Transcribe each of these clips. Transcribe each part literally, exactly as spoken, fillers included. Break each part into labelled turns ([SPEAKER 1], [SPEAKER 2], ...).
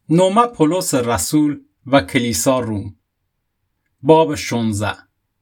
[SPEAKER 1] نومه پولس رسول و کلیسا روم. باب شانزده.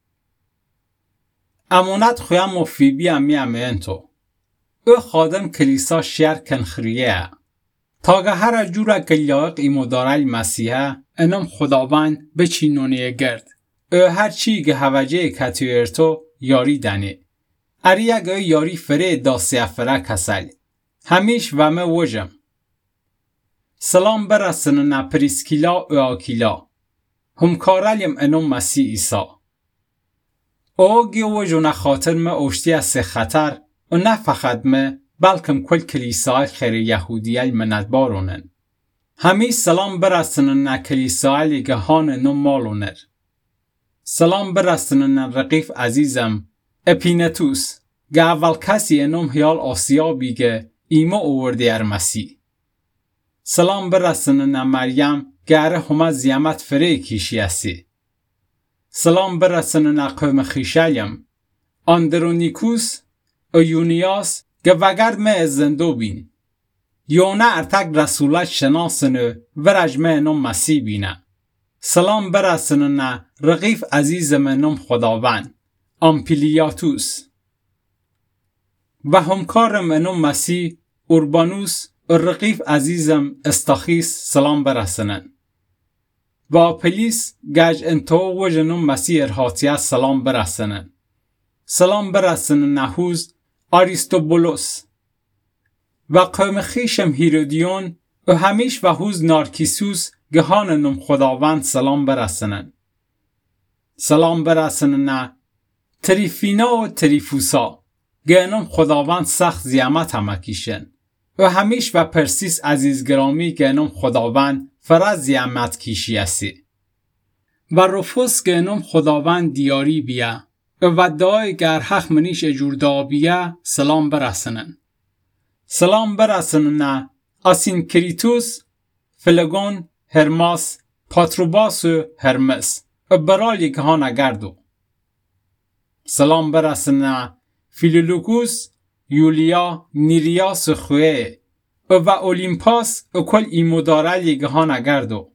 [SPEAKER 1] امونت خویم و فیبی امی امینتو. او خادم کلیسا شیر کنخریه. تاگه هر جورا که لایق ایمو داره مسیحه انم خداوند بچینونیه گرد. او هر چی که هوجه کتیرتو یاری دنی. اری اگه یاری فره داسی افره کسل. همیش و مه وجم. سلام برسن نپریسکیلا و آکیلا. همکارلیم انم مسیح ایسا. او گیوجو نخاطر مه اوشتی از خطر و نه فقط مه بلکم کل کلیسای خیر یهودیای مندبارونن. همی سلام برسن نکلیسای گهان نم مالونر. سلام برسن رقیف عزیزم اپینتوس گه اول کسی انم هیال آسیا بیگه ایما اووردی ار مسیح. سلام برسن مریم گره همه زیامت فره کیشی هستی. سلام برسن قوم خیشایم اندرونیکوس و یونیاس گه وگرد مه زندو بین. یونه ارتک رسولت شناسنه ورج مه نم مسیح بینه. سلام برسن رقیف عزیزم نم خداوند امپلیاتوس و همکارم نم مسیح اوربانوس و رقیف عزیزم استاخیس سلام برسنن. و پلیس گج انتو و جنم مسیح ارهاتیه سلام برسنن. سلام برسنن نهوز آریستوبولوس و قوم خیشم هیرودیون و همیش و هوز نارکیسوس گهان نم خداوند سلام برسنن. سلام برسنن تریفینا و تریفوسا گهنم خداوند سخت زیامت همکیشن. و همیش و پرسیس عزیز گرامی گهنم خداوند فرز زیامت کیشی هستی. و رفوس گهنم خداوند دیاری بیا و دعای گر حق منیش اجور دا بیا سلام برسنن. سلام برسنن اسینکریتوس، فلگون، هرماس، پاتروباس و هرمس و برالی گهان اگردو. سلام برسنن فیلولوگوس، یولیا، نیریاس خواه و اولیمپاس و کل ایمودارلی گهان اگردو.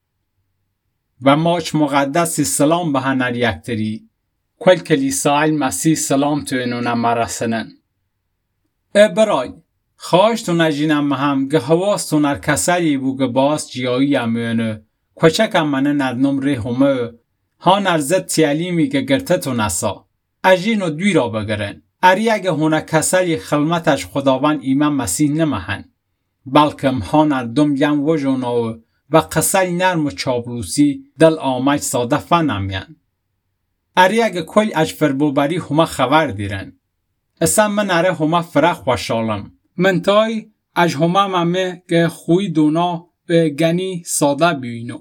[SPEAKER 1] و ماچ مقدس سلام به هنر یکتری کل کلیسای مسیح سلام تو اینونا مرسنن. ای برای خواهشتون اجینم هم گه هواستون ار کسایی بو گه باز جیایی امینه کچکم منه نرنم ری همه ها نرزد تیالیمی گه گرتتون اسا اجینو دوی را بگرن. اری اگه هونه کسایی خلمتش خداوند ایمان مسیح نمهن بلکم ها نردم یم وجوناو و قصای نرم و چابروسی دل آمج ساده فنمین. اری اگه کل اج فربوبری همه خبر دیرن. اصلا من اره همه فرح خوشالم. من تای اج همه ممه که خوی دونا و گنی ساده بینو.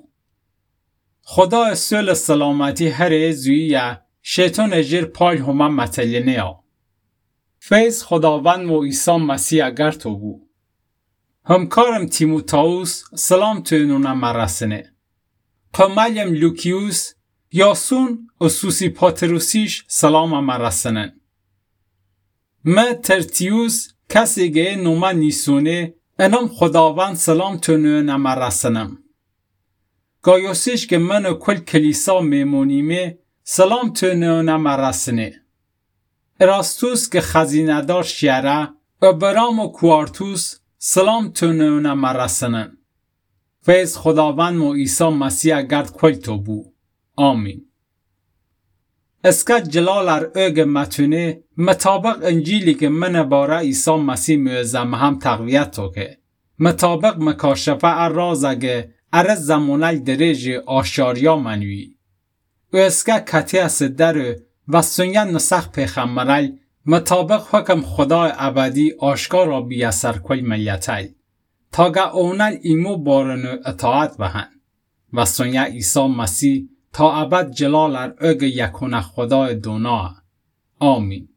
[SPEAKER 1] خدا اصول سلامتی هر ازویه شیطان اجیر پای همه متلینه ها. فیض خداوند و عیسی مسیح اگر تو بو. همکارم تیموتائوس سلام تو اینونا مرسنه. قمالیم لوکیوس یاسون و سوسی پاتروسیش سلام مرسنن. ما ترتیوس کسی گه نوما نیسونه انام خداوند سلام تو اینونا مرسنم. گایوسیش که من و کل کلیسا میمونیمه سلام تو اینونا مرسنه. اراستوس که خزینه دار شیره و برام و کوارتوس سلام تو اینونا مرسنن. فیض خداوند و عیسی مسیح گرد کل تو بو. آمین. اسکت جلال ار اوگ متونه مطابق انجیلی که من باره عیسی مسیح موزم هم تقویت تو که مطابق مکاشفه ار رازگه ار زمانل دریج آشاریا منوی و اسکت کتی از در و سنگن نسخ پیخمرل مطابق حکم خدای ابدی آشکار را بیاسر کل ملیتای تاگه اونل ایمو بارنو اطاعت بهن و سنگه عیسی مسیح تا ابد جلال ار اوگ یکونه خدای دونا. آمین.